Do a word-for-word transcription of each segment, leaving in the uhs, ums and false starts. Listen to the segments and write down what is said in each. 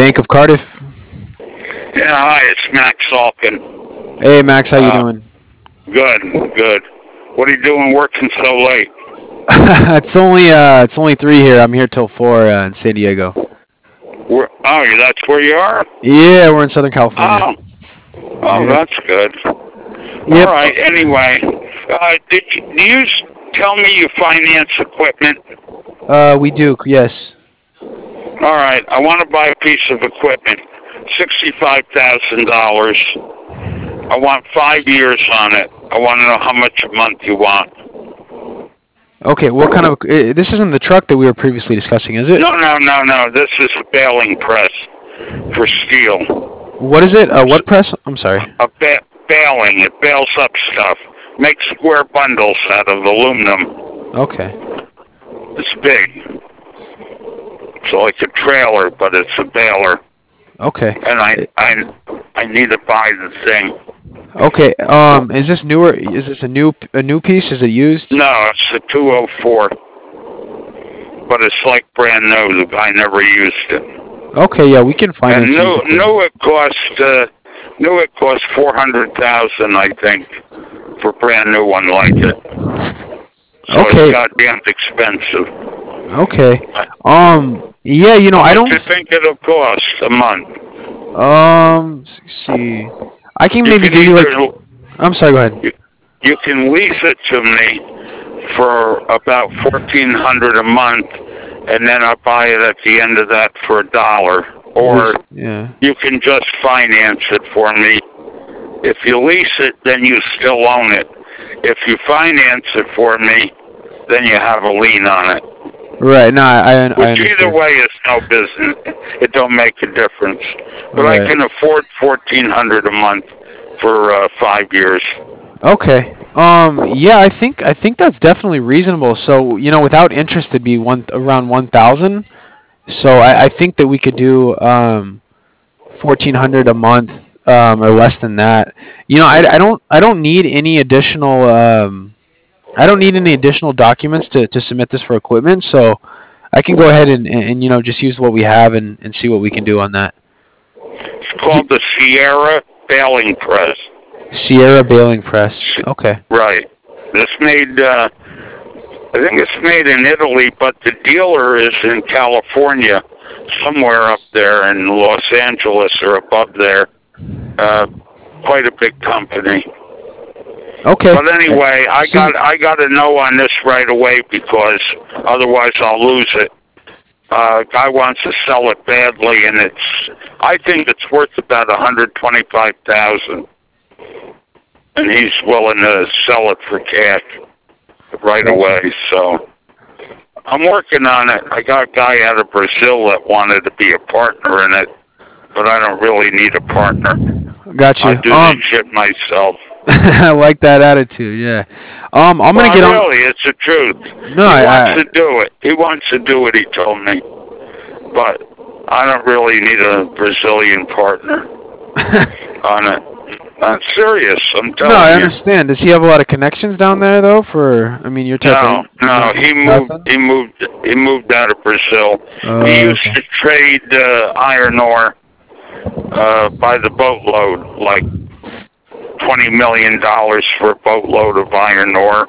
Bank of Cardiff. Yeah, hi, it's Max Salkin. Hey, Max, how you Uh, doing? good, good. What are you doing working so late? it's only uh, it's only three here. I'm here till four uh, in San Diego. Where, oh, that's where you are? Yeah, we're in Southern California. Oh, oh, Yep. that's good. All Yep. right, anyway, uh, did you, do you s- tell me you finance equipment? Uh, we do. Yes. All right, I want to buy a piece of equipment, sixty-five thousand dollars. I want five years on it. I want to know how much a month you want. Okay. What kind of? Uh, this isn't the truck that we were previously discussing, is it? No, no, no, no. This is a baling press for steel. What is it? Uh, what press? I'm sorry. A ba- baling. It bales up stuff. Makes square bundles out of aluminum. Okay. It's big. It's like a trailer, but it's a baler. Okay. And I, I, I need to buy the thing. Okay. Um, is this newer? Is this a new a new piece? Is it used? No, it's a two oh four. But it's like brand new. The guy never used it. Okay. Yeah, we can finance And used new, equipment. new it cost, uh, new it cost four hundred thousand, I think, for a brand new one like it. So Okay. it's goddamn expensive. Okay. Um. Yeah. You know, How I much don't. do you think it'll cost a month? Um. s- see. I can You maybe can give you like. either I'm sorry. Go ahead. you, you can lease it to me for about fourteen hundred a month, and then I'll buy it at the end of that for a dollar. Or Lease- Yeah. you can just finance it for me. If you lease it, then you still own it. If you finance it for me, then you have a lien on it. Right. No, I I, I Which either understand. way is no business. It don't make a difference. But I Right. can afford fourteen hundred a month for uh, five years. Okay. Um. Yeah. I think I think that's definitely reasonable. So you know, without interest, it'd be one around one thousand. So I, I think that we could do um fourteen hundred a month um or less than that. You know, I, I don't I don't need any additional um I don't need any additional documents to, to submit this for equipment. So I can go ahead and, and, and you know just use what we have and, and see what we can do on that. It's Do, called the Sierra Baling Press. Sierra Baling Press. Okay. Right. It's made, uh, I think it's made in Italy, but the dealer is in California, somewhere up there in Los Angeles or above there. Uh, quite a big company. Okay. But anyway, I So got I got to know on this right away because otherwise I'll lose it. Uh, guy wants to sell it badly, and it's I think it's worth about one hundred twenty-five thousand, and he's willing to sell it for cash right Gotcha. away. So I'm working on it. I got a guy out of Brazil that wanted to be a partner in it, but I don't really need a partner. Got I you. do this Um, shit myself. I like that attitude. Yeah. Um, I'm gonna Well, get on. really, it's the truth. No, He wants I, to do it. He wants to do it, he told me. But I don't really need a Brazilian partner I on it. I'm serious, I'm no, I telling you. understand. Does he have a lot of connections down there though? For I mean, your type of No, no, no, he moved, nothing. he moved, he moved out of Brazil. He Oh, used okay. to trade uh, iron ore uh, by the boatload, like twenty million dollars for a boatload of iron ore,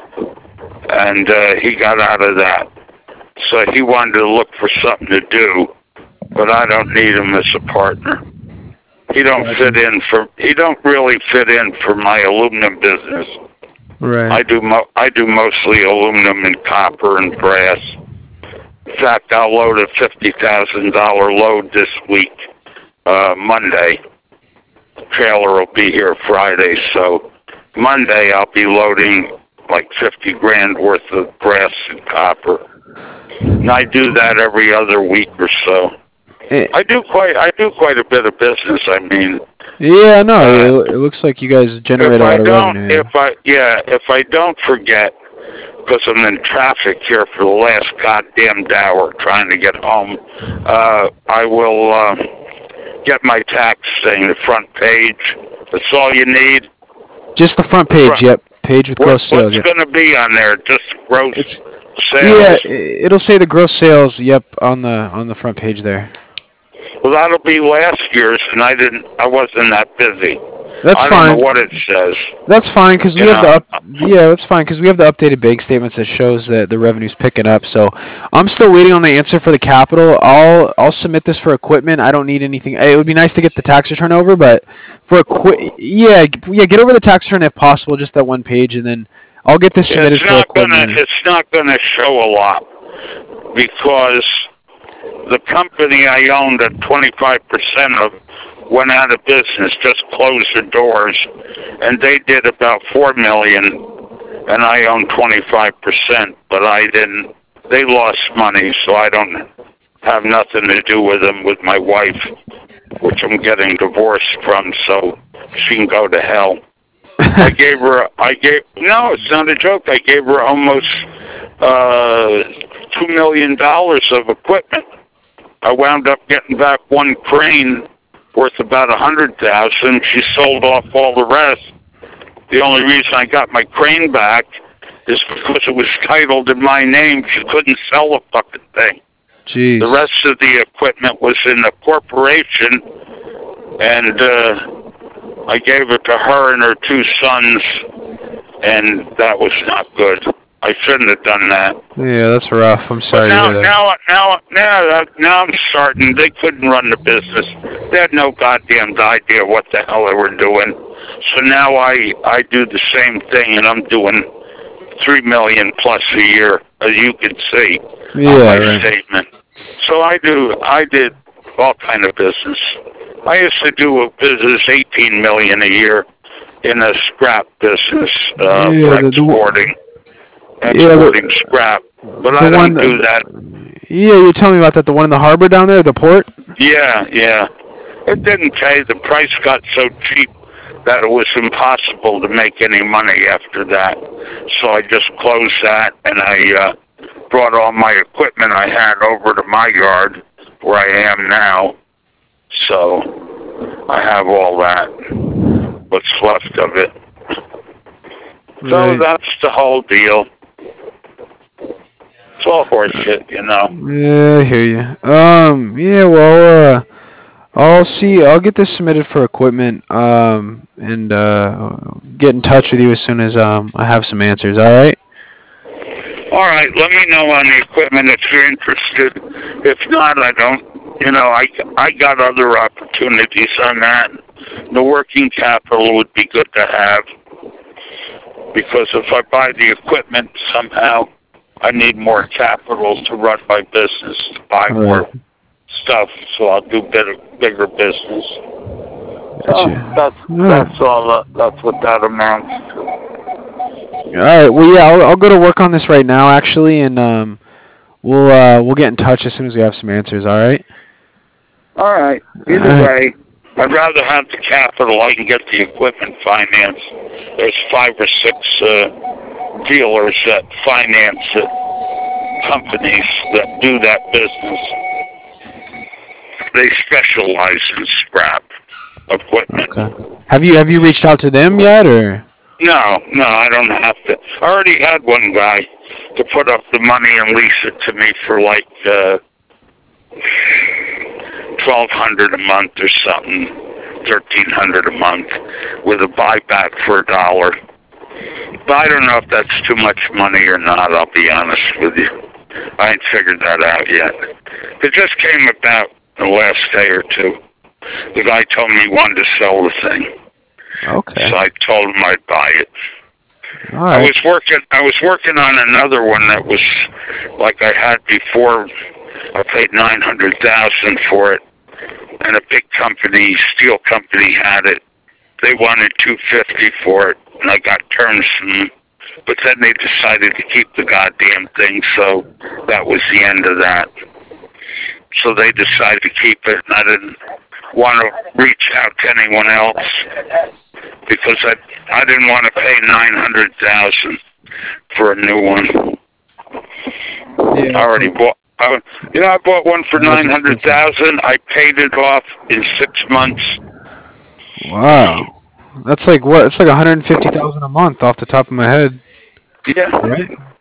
and uh, he got out of that. So he wanted to look for something to do, but I don't need him as a partner. He don't fit Gotcha. in for. He don't really fit in for my aluminum business. Right. I do. Mo- I do mostly aluminum and copper and brass. In fact, I'll load a fifty thousand dollar load this week, uh, Monday. The trailer will be here Friday, so Monday I'll be loading like fifty grand worth of brass and copper. And I do that every other week or so. Eh, I do quite. I do quite a bit of business. I mean, yeah, uh, no, it, it looks like you guys if generate a I lot of don't, revenue. if I yeah, if I don't forget, because I'm in traffic here for the last goddamn hour trying to get home, uh, I will uh, get my tax thing, the front page. That's all you need. Yeah. Just the front The page. front. Yep. Page with What gross sales. what's Yep. going to be on there? Just gross It's sales. yeah. i- It'll say the gross sales. Yep. On the on the front page there. Well, that'll be last year's, and I didn't. I wasn't that busy. That's I fine. don't know what it says. That's fine because we You have the know, up, yeah, that's fine because we have the updated bank statements that shows that the revenue's picking up. So I'm still waiting on the answer for the capital. I'll I'll submit this for equipment. I don't need anything. It would be nice to get the tax return over, but for equi- yeah, g- yeah, get over the tax return if possible, just that one page, and then I'll get this submitted it's for not gonna. equipment. It's not gonna show a lot because the company I owned at twenty-five percent of went out of business, just closed their doors, and they did about four million, and I own twenty-five percent, but I didn't. They lost money, so I don't have nothing to do with them. With my wife, which I'm getting divorced from, so she can go to hell. I gave her. I gave. No, it's not a joke. I gave her almost uh, two million dollars of equipment. I wound up getting back one crane worth about a hundred thousand. She sold off all the rest. The only reason I got my crane back is because it was titled in my name. She couldn't sell the fucking thing. Jeez. The rest of the equipment was in the corporation, and uh, I gave it to her and her two sons, and that was not good. I shouldn't have done that. Yeah, that's rough. I'm sorry But now, to hear that. now, now, now, now I'm starting. They couldn't run the business. They had no goddamn idea what the hell they were doing. So now I, I do the same thing, and I'm doing three million plus a year, as you can see Yeah, on my right. statement. So I do, I did all kind of business. I used to do a business eighteen million a year in a scrap business uh, Yeah, for the- the- exporting, Yeah, the- exporting scrap. But the I don't one- do that. Yeah, you tell me about that. The one in the harbor down there, the port. Yeah, yeah. It didn't pay. The price got so cheap that it was impossible to make any money after that. So I just closed that, and I uh, brought all my equipment I had over to my yard where I am now. So I have all that, what's left of it. So Right. that's the whole deal. It's all horseshit, you know. Yeah, I hear you. Um, yeah, well, uh, I'll see. I'll get this submitted for equipment. Um, and uh, get in touch with you as soon as um I have some answers. All right. All right, let me know on the equipment if you're interested. If not, I don't. You know, I, I got other opportunities on that. The working capital would be good to have because if I buy the equipment somehow, I need more capital to run my business, to buy All more right. stuff, so I'll do better, bigger business. So Gotcha. that's that's all. Uh, that's what that amounts to. All right. Well, yeah, I'll, I'll go to work on this right now, actually, and um, we'll uh, we'll get in touch as soon as we have some answers. All right. All right. Either All right. way, I'd rather have the capital. I can get the equipment financed. There's five or six uh, dealers that finance it, companies that do that business. They specialize in scrap equipment. Okay. Have you have you reached out to them yet, or? No, no, I don't have to. I already had one guy to put up the money and lease it to me for like uh, twelve hundred a month or something, thirteen hundred a month, with a buyback for a dollar. But I don't know if that's too much money or not. I'll be honest with you. I ain't figured that out yet. It just came about the last day or two. The guy told me he wanted to sell the thing. Okay. So I told him I'd buy it. All I right. was working. I was working on another one that was like I had before. I paid nine hundred thousand for it, and a big company, steel company, had it. They wanted two fifty for it, and I got terms from them. But then they decided to keep the goddamn thing, so that was the end of that. So they decided to keep it, and I didn't want to reach out to anyone else because I I didn't want to pay nine hundred thousand for a new one. Yeah. I already bought. I, you know, I bought one for That's nine hundred thousand. I paid it off in six months. Wow. That's like what? It's like one hundred fifty thousand a month off the top of my head, Yeah, right?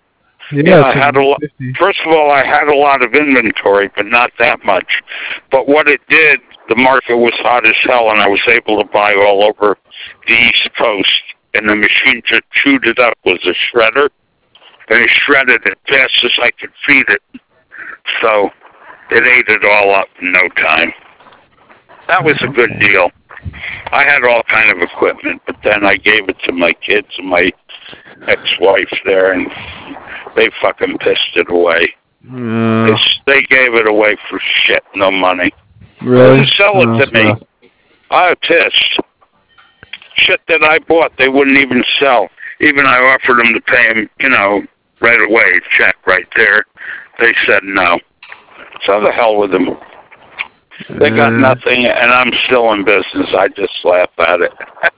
Yeah, I it's had like a lot. fifty. First of all, I had a lot of inventory, but not that much. But what it did, the market was hot as hell, and I was able to buy all over the East Coast. And the machine just chewed it up with a shredder, and it shredded it fast as I could feed it. So it ate it all up in no time. That was a good Okay. deal. I had all kind of equipment, but then I gave it to my kids and my ex-wife there, and they fucking pissed it away. Uh, They, they gave it away for shit, no money. really? Wouldn't sell Oh, it that's to me. rough. I was pissed. Shit that I bought, they wouldn't even sell. Even I offered them to pay them, you know, right away, check right there. They said no. So the hell with them. They got Uh, nothing, and I'm still in business. I just laugh at it.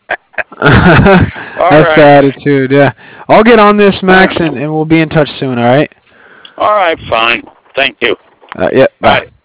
All that's the right. attitude, yeah. I'll get on this, Max, and, and we'll be in touch soon, all right? All right, fine. Thank you. Uh, yeah, All bye. right.